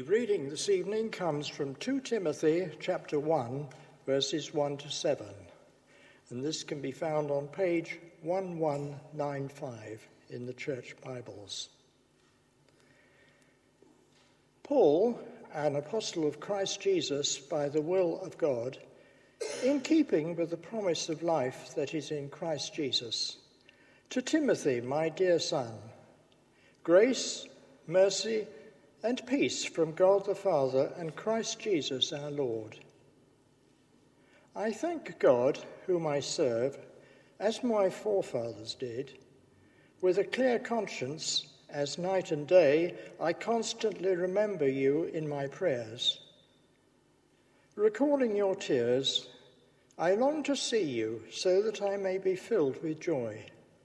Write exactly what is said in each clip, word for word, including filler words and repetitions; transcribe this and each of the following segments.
reading this evening comes from Second Timothy chapter one, verses one to seven, and this can be found on page eleven ninety-five in the Church Bibles. Paul, an apostle of Christ Jesus by the will of God, in keeping with the promise of life that is in Christ Jesus, to Timothy, my dear son, grace, mercy, and peace from God the Father and Christ Jesus our Lord. I thank God, whom I serve, as my forefathers did, with a clear conscience, as night and day I constantly remember you in my prayers. Recalling your tears, I long to see you so that I may be filled with joy.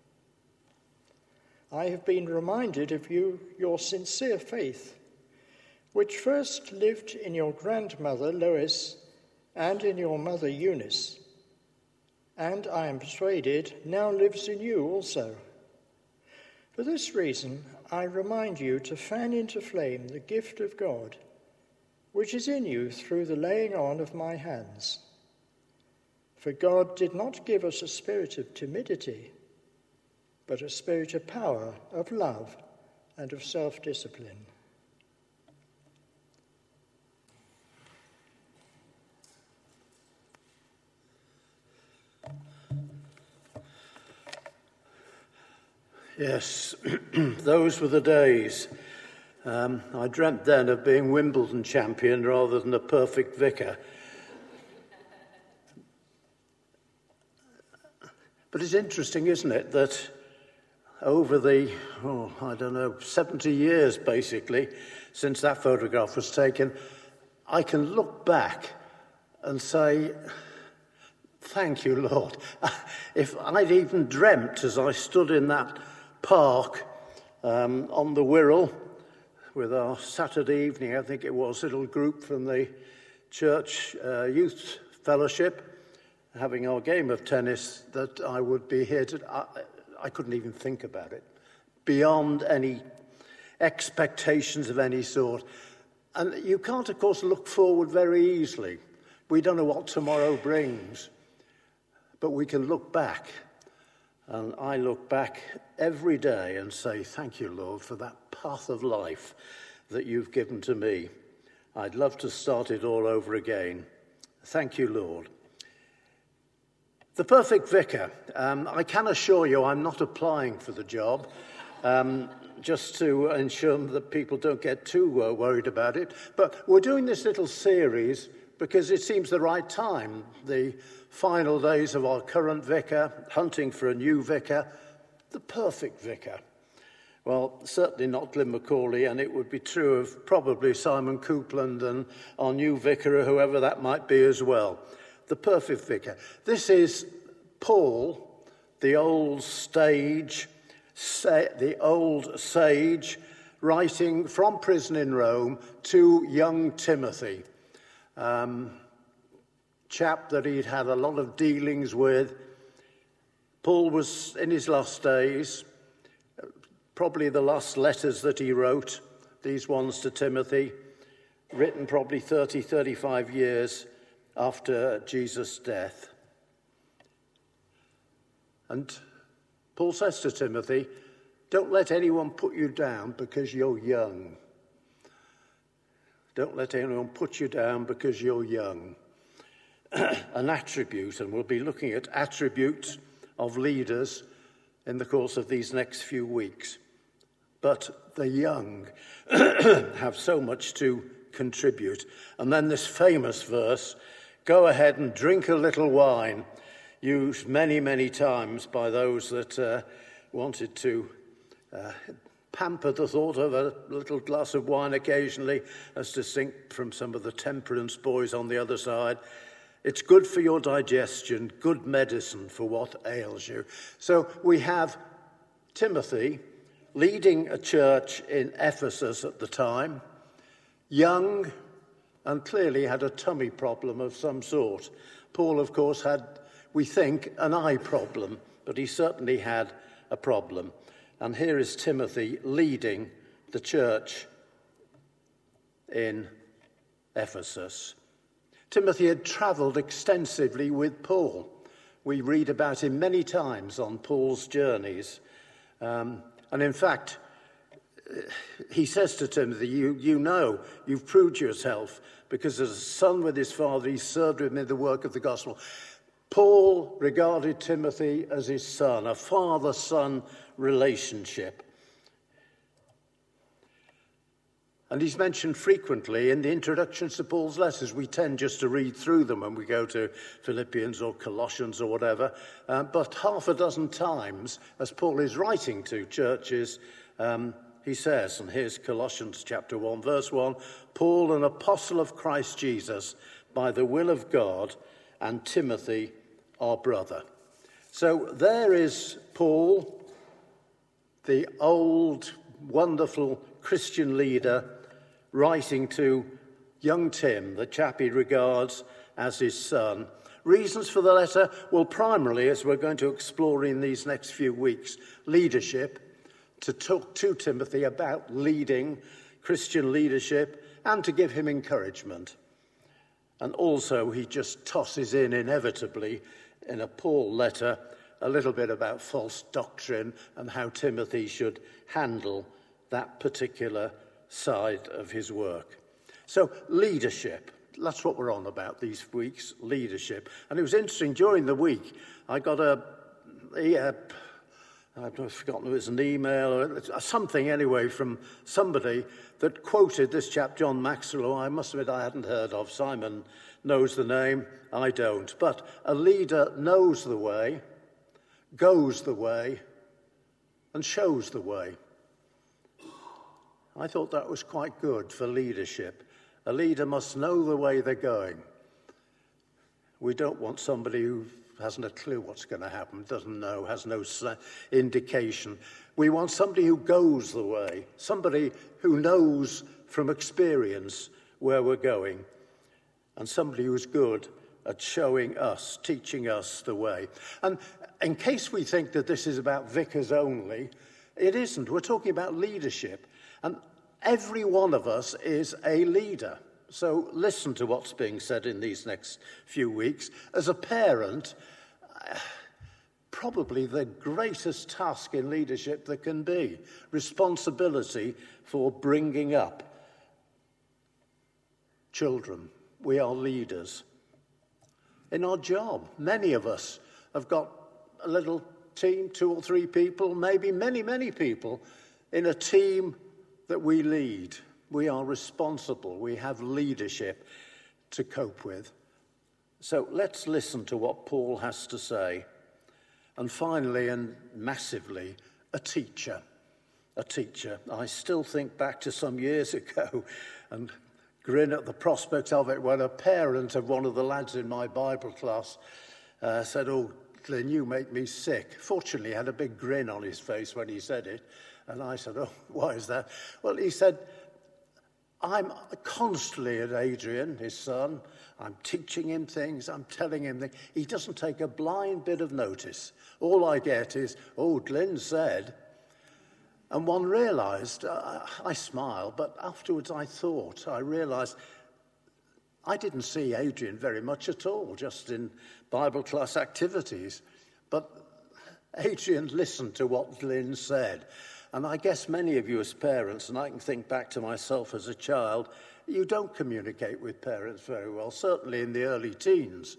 I have been reminded of you, your sincere faith, which first lived in your grandmother Lois and in your mother Eunice, and I am persuaded now lives in you also. For this reason, I remind you to fan into flame the gift of God, which is in you through the laying on of my hands. For God did not give us a spirit of timidity, but a spirit of power, of love, and of self-discipline. Yes, those were the days. Um, I dreamt then of being Wimbledon champion rather than a perfect vicar. But it's interesting, isn't it, that over the, oh, I don't know, seventy years basically, since that photograph was taken, I can look back and say, thank you, Lord. If I'd even dreamt as I stood in that park um, on the Wirral with our Saturday evening, I think it was, little group from the church uh, youth fellowship, having our game of tennis, that I would be here to... I, I couldn't even think about it, beyond any expectations of any sort. And you can't, of course, look forward very easily. We don't know what tomorrow brings, but we can look back. And I look back every day and say, thank you, Lord, for that path of life that you've given to me. I'd love to start it all over again. Thank you, Lord. The perfect vicar. Um, I can assure you I'm not applying for the job, um, just to ensure that people don't get too uh, worried about it. But we're doing this little series because it seems the right time. The final days of our current vicar, hunting for a new vicar, the perfect vicar. Well, certainly not Glyn Macaulay, and it would be true of probably Simon Coupland and our new vicar, or whoever that might be as well. The perfect vicar. This is Paul, the old stage, sa- the old sage, writing from prison in Rome to young Timothy. Um, chap that he'd had a lot of dealings with. Paul was in his last days, probably the last letters that he wrote, these ones to Timothy, written probably thirty, thirty-five years after Jesus' death. And Paul says to Timothy, don't let anyone put you down because you're young. Don't let anyone put you down because you're young. An attribute, and we'll be looking at attributes of leaders in the course of these next few weeks. But the young have so much to contribute. And then this famous verse, go ahead and drink a little wine, used many, many times by those that uh, wanted to uh, pamper the thought of a little glass of wine occasionally, as distinct from some of the temperance boys on the other side. It's good for your digestion, good medicine for what ails you. So we have Timothy leading a church in Ephesus at the time, young, and clearly had a tummy problem of some sort. Paul, of course, had, we think, an eye problem, but he certainly had a problem. And here is Timothy leading the church in Ephesus. Timothy had travelled extensively with Paul. We read about him many times on Paul's journeys. Um, and in fact, he says to Timothy, you, you know, you've proved yourself, because as a son with his father, he served with me in the work of the gospel. Paul regarded Timothy as his son, a father-son relationship. And he's mentioned frequently in the introductions to Paul's letters. We tend just to read through them when we go to Philippians or Colossians or whatever. Uh, but half a dozen times, as Paul is writing to churches, um, he says, and here's Colossians chapter one, verse one, Paul, an apostle of Christ Jesus, by the will of God, and Timothy, our brother. So there is Paul, the old, wonderful Christian leader, writing to young Tim, the chap he regards as his son. Reasons for the letter? Well, primarily, as we're going to explore in these next few weeks, leadership, to talk to Timothy about leading, Christian leadership, and to give him encouragement. And also, he just tosses in inevitably, in a Paul letter, a little bit about false doctrine and how Timothy should handle that particular side of his work. So, leadership. That's what we're on about these weeks, leadership. And it was interesting, during the week, I got a, a I've forgotten if it was an email or something anyway from somebody that quoted this chap, John Maxwell, who I must admit I hadn't heard of. Simon knows the name, I don't. But a leader knows the way, goes the way, and shows the way. I thought that was quite good for leadership. A leader must know the way they're going. We don't want somebody who hasn't a clue what's going to happen, doesn't know, has no indication. We want somebody who goes the way, somebody who knows from experience where we're going, and somebody who's good at showing us, teaching us the way. And in case we think that this is about vicars only, it isn't. We're talking about leadership. And every one of us is a leader. So listen to what's being said in these next few weeks. As a parent, probably the greatest task in leadership there can be, responsibility for bringing up children. We are leaders. In our job, many of us have got a little team, two or three people, maybe many, many people, in a team that we lead. We are responsible. We have leadership to cope with. So let's listen to what Paul has to say. And finally, and massively, a teacher. A teacher. I still think back to some years ago and grin at the prospect of it when a parent of one of the lads in my Bible class uh, said, "Oh, Glyn, you make me sick." Fortunately, he had a big grin on his face when he said it. And I said, "Oh, why is that?" Well, he said, "I'm constantly at Adrian, his son. I'm teaching him things. I'm telling him things. He doesn't take a blind bit of notice. All I get is, 'Oh, Glyn said.'" And one realised, uh, I smiled, but afterwards I thought, I realised I didn't see Adrian very much at all, just in Bible class activities. But Adrian listened to what Glyn said. And I guess many of you as parents, and I can think back to myself as a child, you don't communicate with parents very well, certainly in the early teens.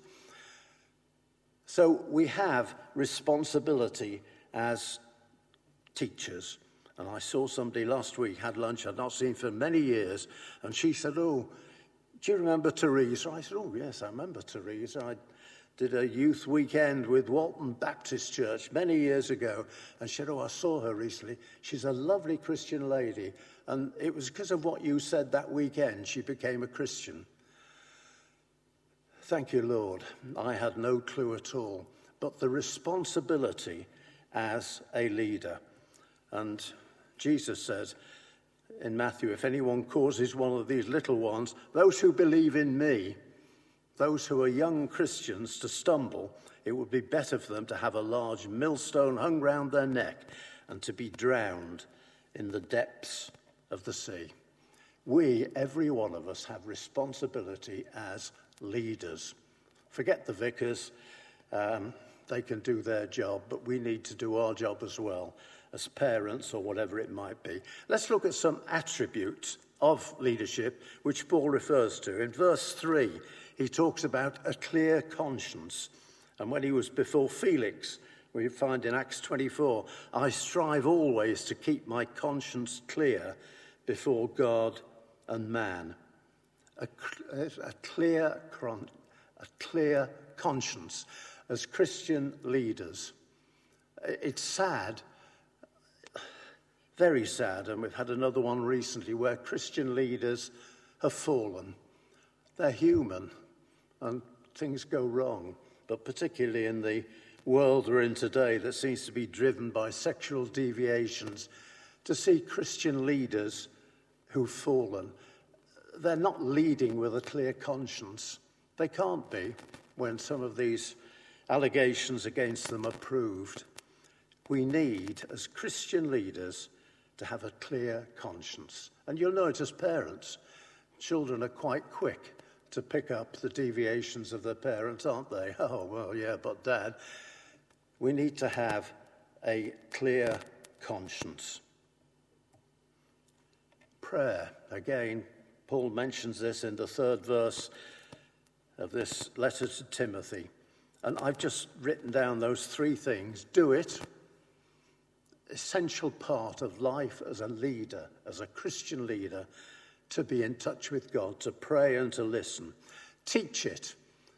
So we have responsibility as teachers. And I saw somebody last week, had lunch, I'd not seen for many years, and she said, "Oh, do you remember Teresa?" I said, "Oh, yes, I remember Teresa. I did a youth weekend with Walton Baptist Church many years ago." And she said, "Oh, I saw her recently. She's a lovely Christian lady. And it was because of what you said that weekend she became a Christian." Thank you, Lord. I had no clue at all. But the responsibility as a leader. And Jesus says in Matthew, "If anyone causes one of these little ones, those who believe in me, those who are young Christians, to stumble, it would be better for them to have a large millstone hung round their neck and to be drowned in the depths of the sea." We, every one of us, have responsibility as leaders. Forget the vicars. Um, they can do their job, but we need to do our job as well, as parents or whatever it might be. Let's look at some attributes of leadership which Paul refers to. In verse three, he talks about a clear conscience. And when he was before Felix, we find in Acts twenty-four, I strive always to keep my conscience clear before God and man. A, a clear, a clear conscience. As Christian leaders, it's sad, very sad, and we've had another one recently where Christian leaders have fallen. They're human, and things go wrong, but particularly in the world we're in today that seems to be driven by sexual deviations, to see Christian leaders who've fallen, they're not leading with a clear conscience. They can't be when some of these allegations against them are proved. We need, as Christian leaders, to have a clear conscience. And you'll know it as parents. Children are quite quick to pick up the deviations of their parents, aren't they? Oh, well, yeah, but Dad. We need to have a clear conscience. Prayer. Again, Paul mentions this in the third verse of this letter to Timothy. And I've just written down those three things. Do it. Essential part of life as a leader, as a Christian leader, to be in touch with God, to pray and to listen. Teach it.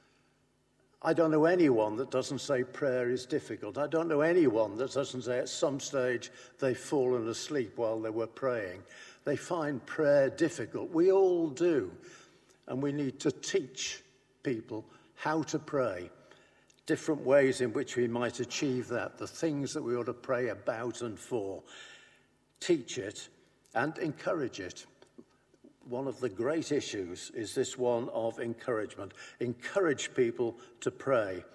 I don't know anyone that doesn't say prayer is difficult. I don't know anyone that doesn't say at some stage they've fallen asleep while they were praying. They find prayer difficult. We all do. And we need to teach people how to pray. Different ways in which we might achieve that, the things that we ought to pray about and for. Teach it and encourage it. One of the great issues is this one of encouragement. Encourage people to pray.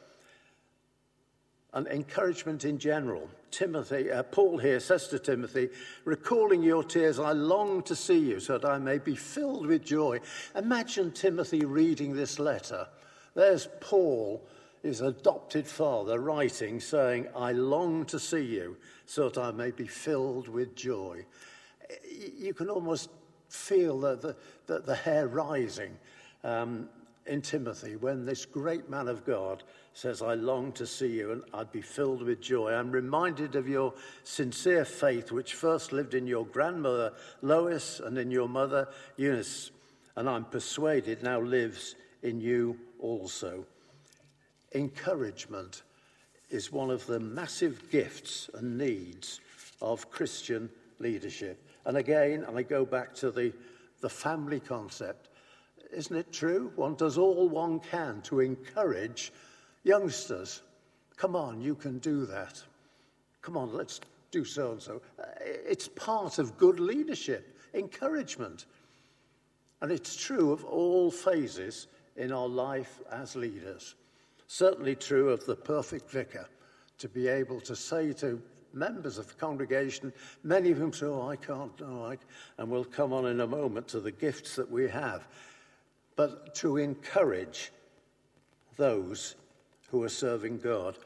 And encouragement in general. Timothy, uh, Paul here says to Timothy, recalling your tears, I long to see you so that I may be filled with joy. Imagine Timothy reading this letter. There's Paul, his adopted father, writing, saying, I long to see you so that I may be filled with joy. You can almost feel the, the, the, the hair rising um, in Timothy when this great man of God says, I long to see you and I'd be filled with joy. I'm reminded of your sincere faith, which first lived in your grandmother Lois and in your mother Eunice, and I'm persuaded now lives in you also. Encouragement is one of the massive gifts and needs of Christian leadership. And again, I go back to the, the family concept. Isn't it true? One does all one can to encourage youngsters. Come on, you can do that. Come on, let's do so-and-so. It's part of good leadership, encouragement. And it's true of all phases in our life as leaders. Certainly true of the perfect vicar, to be able to say to members of the congregation, many of whom say, oh, I can't, no, I, and we'll come on in a moment to the gifts that we have, but to encourage those who are serving God.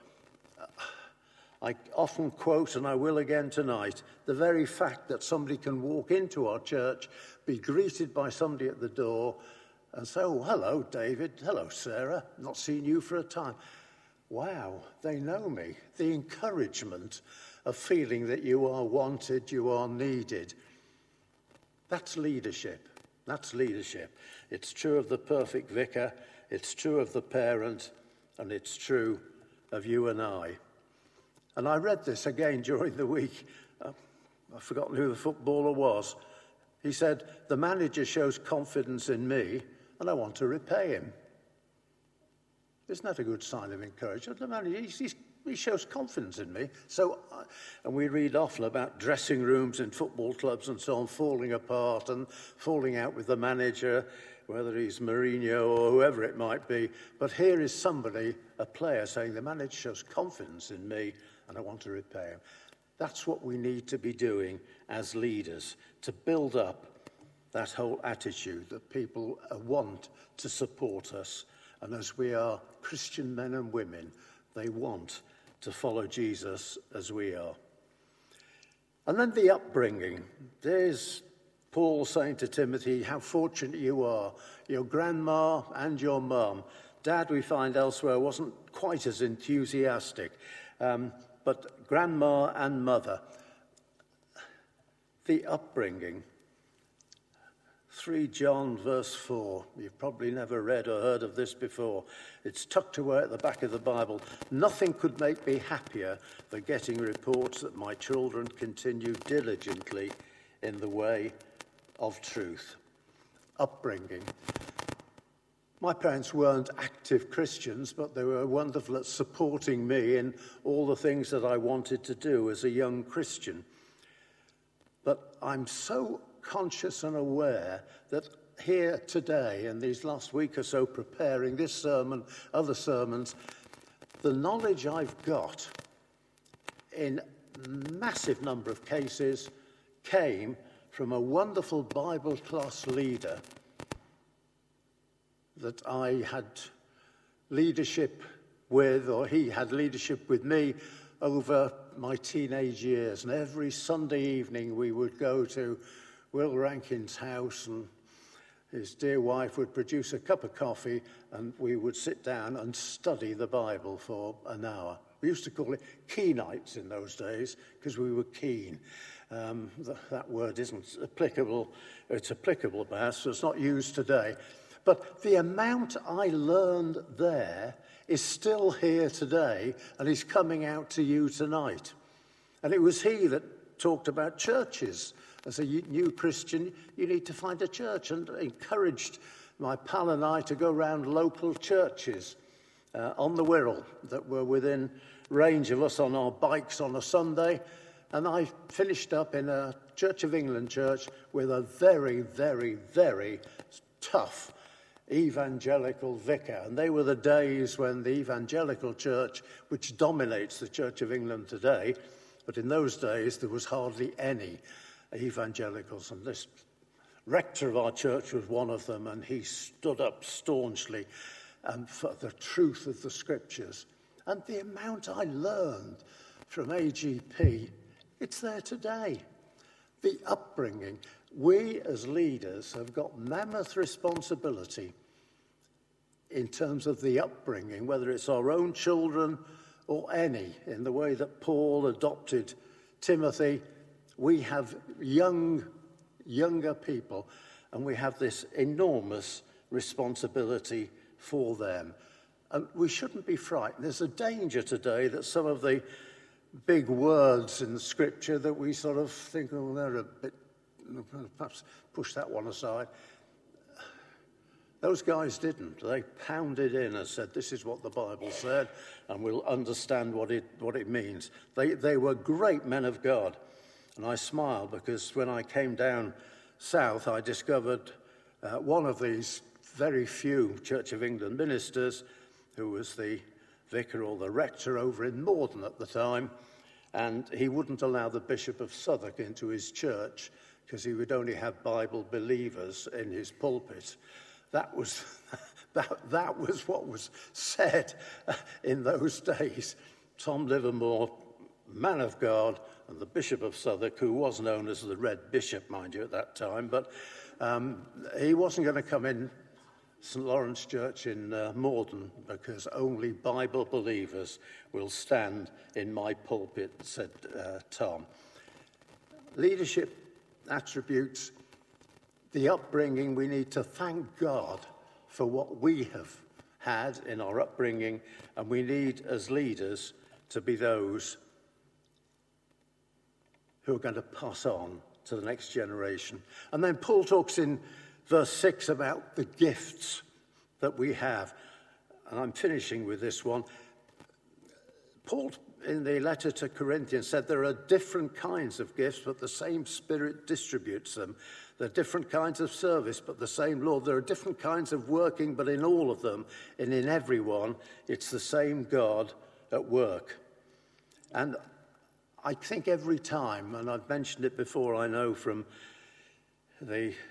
I often quote, and I will again tonight, the very fact that somebody can walk into our church, be greeted by somebody at the door, and say, oh, hello, David, hello, Sarah, not seen you for a time. Wow, they know me. The encouragement of feeling that you are wanted, you are needed. That's leadership. That's leadership. It's true of the perfect vicar, it's true of the parent, and it's true of you and I. And I read this again during the week. Uh, I've forgotten who the footballer was. He said, the manager shows confidence in me, and I want to repay him. Isn't that a good sign of encouragement? The manager, he's, he shows confidence in me. So, uh, and we read often about dressing rooms in football clubs and so on falling apart and falling out with the manager, whether he's Mourinho or whoever it might be. But here is somebody, a player, saying the manager shows confidence in me and I want to repay him. That's what we need to be doing as leaders, to build up that whole attitude that people want to support us. And as we are Christian men and women, they want to follow Jesus as we are. And then the upbringing. There's Paul saying to Timothy, how fortunate you are, your grandma and your mum. Dad, we find elsewhere, wasn't quite as enthusiastic, um, but grandma and mother. The upbringing. Third John verse four. You've probably never read or heard of this before. It's tucked away at the back of the Bible. Nothing could make me happier than getting reports that my children continue diligently in the way of truth. Upbringing. My parents weren't active Christians, but they were wonderful at supporting me in all the things that I wanted to do as a young Christian. But I'm so conscious and aware that here today, in these last week or so, preparing this sermon, other sermons, the knowledge I've got in massive number of cases came from a wonderful Bible class leader that I had leadership with, or he had leadership with me over my teenage years. And every Sunday evening we would go to Will Rankin's house, and his dear wife would produce a cup of coffee, and we would sit down and study the Bible for an hour. We used to call it key nights in those days because we were keen. Um, th- that word isn't applicable. It's applicable, perhaps, so it's not used today. But the amount I learned there is still here today and is coming out to you tonight. And it was he that talked about churches. As a new Christian, you need to find a church, and encouraged my pal and I to go around local churches uh, on the Wirral that were within range of us on our bikes on a Sunday. And I finished up in a Church of England church with a very, very, very tough evangelical vicar. And they were the days when the evangelical church, which dominates the Church of England today, but in those days there was hardly any evangelicals, and this rector of our church was one of them, and he stood up staunchly um, for the truth of the scriptures. And the amount I learned from A G P, it's there today. The upbringing. We as leaders have got mammoth responsibility in terms of the upbringing, whether it's our own children or any, in the way that Paul adopted Timothy. We have young, younger people, and we have this enormous responsibility for them. And we shouldn't be frightened. There's a danger today that some of the big words in the scripture that we sort of think, oh, they're a bit, perhaps push that one aside. Those guys didn't. They pounded in and said, this is what the Bible said, and we'll understand what it, what it means. They, they were great men of God. And I smile because when I came down south, I discovered uh, one of these very few Church of England ministers who was the vicar or the rector over in Morden at the time, and he wouldn't allow the Bishop of Southwark into his church because he would only have Bible believers in his pulpit. That was, that, that was what was said in those days. Tom Livermore, man of God, and the Bishop of Southwark, who was known as the Red Bishop, mind you, at that time, but um, he wasn't going to come in Saint Lawrence Church in uh, Morden because only Bible believers will stand in my pulpit, said uh, Tom. Leadership attributes, the upbringing, we need to thank God for what we have had in our upbringing, and we need, as leaders, to be those who are going to pass on to the next generation. And then Paul talks in verse six about the gifts that we have. And I'm finishing with this one. Paul, in the letter to Corinthians, said there are different kinds of gifts, but the same Spirit distributes them. There are different kinds of service, but the same Lord. There are different kinds of working, but in all of them, and in everyone, it's the same God at work. And I think every time, and I've mentioned it before, I know from the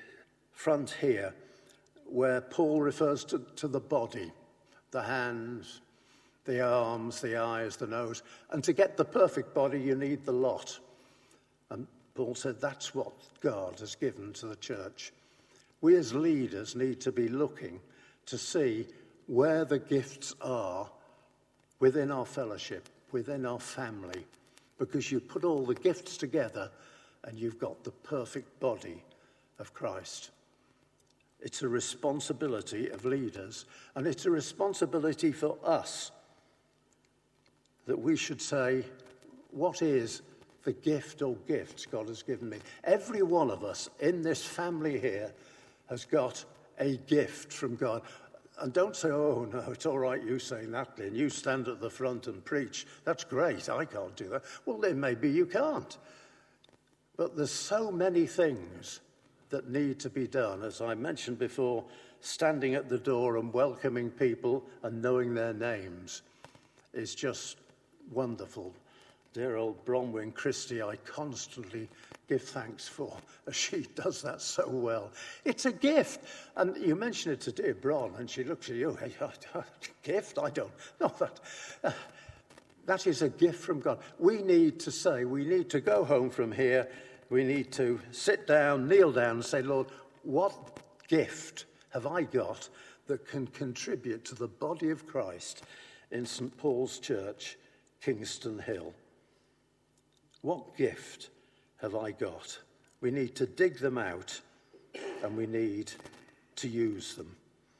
front here, where Paul refers to, to the body, the hands, the arms, the eyes, the nose. And to get the perfect body, you need the lot. And Paul said that's what God has given to the church. We as leaders need to be looking to see where the gifts are within our fellowship, within our family, because you put all the gifts together and you've got the perfect body of Christ. It's a responsibility of leaders, and it's a responsibility for us that we should say, what is the gift or gifts God has given me? Every one of us in this family here has got a gift from God. And don't say, oh, no, it's all right you saying that, Lynn. You stand at the front and preach. That's great. I can't do that. Well, then maybe you can't. But there's so many things that need to be done. As I mentioned before, standing at the door and welcoming people and knowing their names is just wonderful. Dear old Bronwyn Christie, I constantly give thanks for, as she does that so well. It's a gift. And you mentioned it to dear Bron, and she looks at you, hey, gift? I don't know that. Uh, that is a gift from God. We need to say, we need to go home from here, we need to sit down, kneel down and say, Lord, what gift have I got that can contribute to the body of Christ in Saint Paul's Church, Kingston Hill? What gift have I got? We need to dig them out and we need to use them.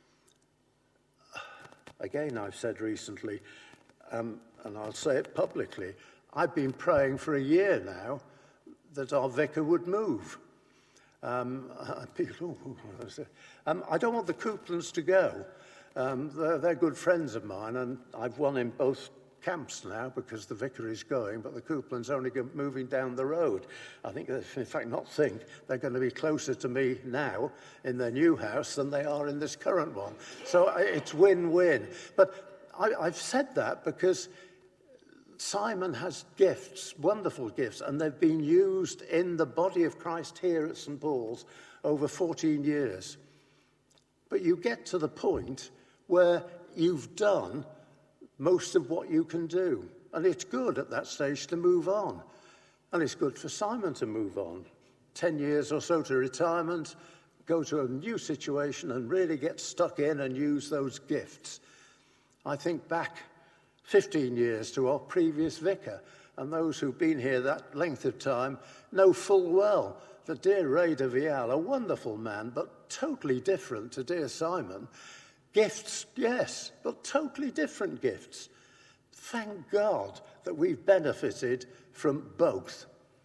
Again, I've said recently, um, and I'll say it publicly, I've been praying for a year now that our vicar would move. Um, people, um, I don't want the Couplands to go. Um, they're, they're good friends of mine, and I've won in both camps now because the vicar is going, but the Couplands only go moving down the road. I think, in fact, not think, they're going to be closer to me now in their new house than they are in this current one. So it's win-win. But I, I've said that because Simon has gifts, wonderful gifts, and they've been used in the body of Christ here at Saint Paul's over fourteen years. But you get to the point where you've done most of what you can do. And it's good at that stage to move on. And it's good for Simon to move on. Ten years or so to retirement, go to a new situation and really get stuck in and use those gifts. I think back fifteen years to our previous vicar, and those who've been here that length of time know full well that dear Ray de Vial, a wonderful man, but totally different to dear Simon. Gifts, yes, but totally different gifts. Thank God that we've benefited from both.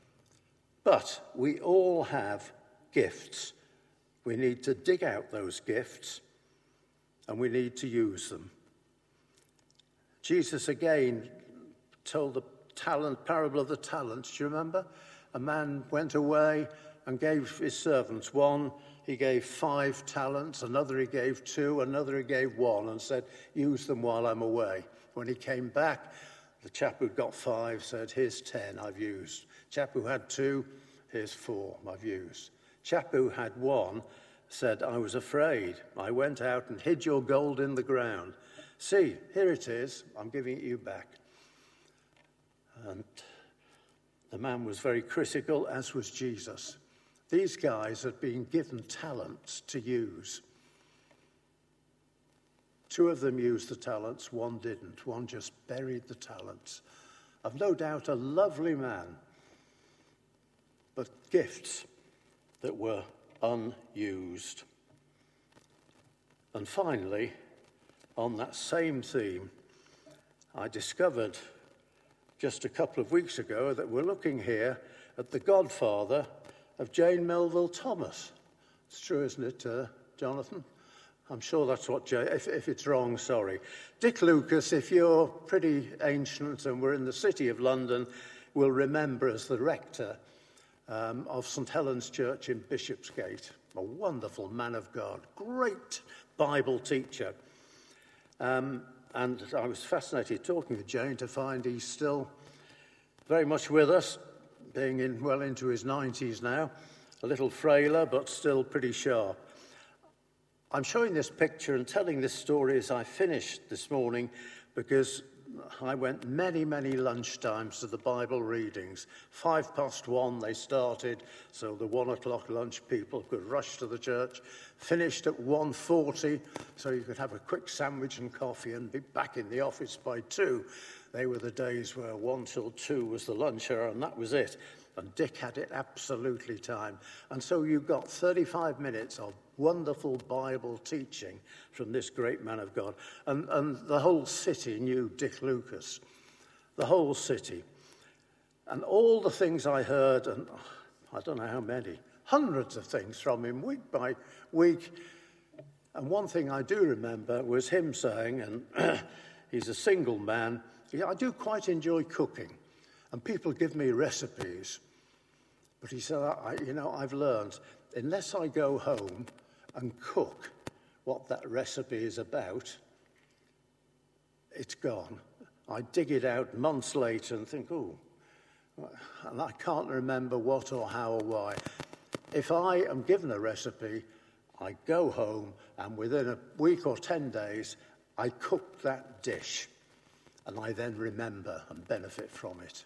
But we all have gifts. We need to dig out those gifts, and we need to use them. Jesus again told the talent parable of the talents. Do you remember? A man went away and gave his servants one. He gave five talents, another he gave two, another he gave one, and said, use them while I'm away. When he came back, the chap who'd got five said, here's ten I've used. Chap who had two, here's four I've used. Chap who had one said, I was afraid. I went out and hid your gold in the ground. See, here it is. I'm giving it you back. And the man was very critical, as was Jesus. These guys had been given talents to use. Two of them used the talents, one didn't. One just buried the talents. I've no doubt a lovely man, but gifts that were unused. And finally, on that same theme, I discovered just a couple of weeks ago that we're looking here at the godfather of Jane Melville Thomas. It's true, isn't it, uh, Jonathan? I'm sure that's what Jane... If, if it's wrong, sorry. Dick Lucas, if you're pretty ancient and we're in the city of London, will remember as the rector um, of St Helen's Church in Bishopsgate. A wonderful man of God, great Bible teacher. Um, and I was fascinated talking with Jane to find he's still very much with us, being in well into his nineties now, a little frailer, but still pretty sharp. I'm showing this picture and telling this story as I finished this morning because I went many, many lunchtimes to the Bible readings. Five past one they started, so the one o'clock lunch people could rush to the church. Finished at one forty, so you could have a quick sandwich and coffee and be back in the office by two. They were the days where one till two was the lunch hour, and that was it. And Dick had it absolutely time. And so you got thirty-five minutes of wonderful Bible teaching from this great man of God. And, and the whole city knew Dick Lucas. The whole city. And all the things I heard, and I don't know how many, hundreds of things from him week by week. And one thing I do remember was him saying, and he's a single man, I do quite enjoy cooking. And people give me recipes. But he said, I, you know, I've learned, unless I go home and cook what that recipe is about, it's gone. I dig it out months later and think, oh, and I can't remember what or how or why. If I am given a recipe, I go home and within a week or ten days, I cook that dish and I then remember and benefit from it.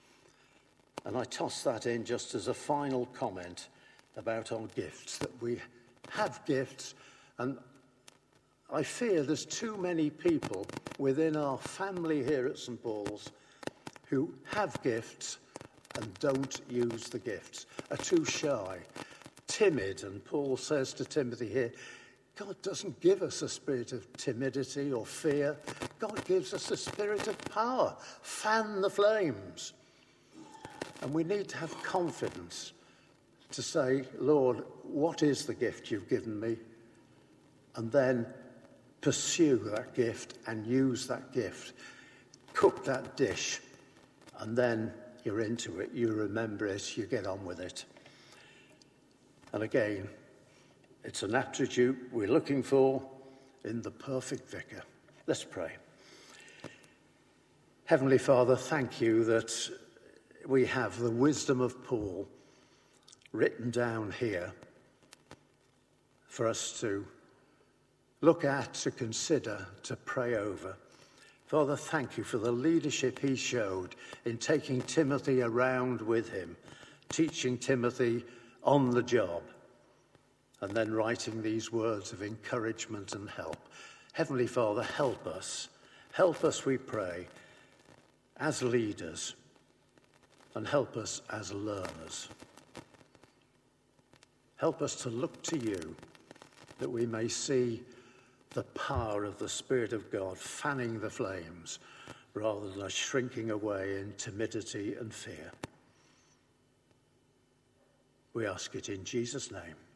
And I toss that in just as a final comment about our gifts, that we have gifts, and I fear there's too many people within our family here at St Paul's who have gifts and don't use the gifts, are too shy, timid, and Paul says to Timothy here, God doesn't give us a spirit of timidity or fear. God gives us a spirit of power. Fan the flames. And we need to have confidence to say, Lord, what is the gift you've given me? And then pursue that gift and use that gift. Cook that dish. And then you're into it. You remember it. You get on with it. And again, it's an attribute we're looking for in the perfect vicar. Let's pray. Heavenly Father, thank you that we have the wisdom of Paul written down here for us to look at, to consider, to pray over. Father, thank you for the leadership he showed in taking Timothy around with him, teaching Timothy on the job, and then writing these words of encouragement and help. Heavenly Father, help us. Help us, we pray, as leaders, and help us as learners. Help us to look to you, that we may see the power of the Spirit of God fanning the flames, rather than us shrinking away in timidity and fear. We ask it in Jesus' name.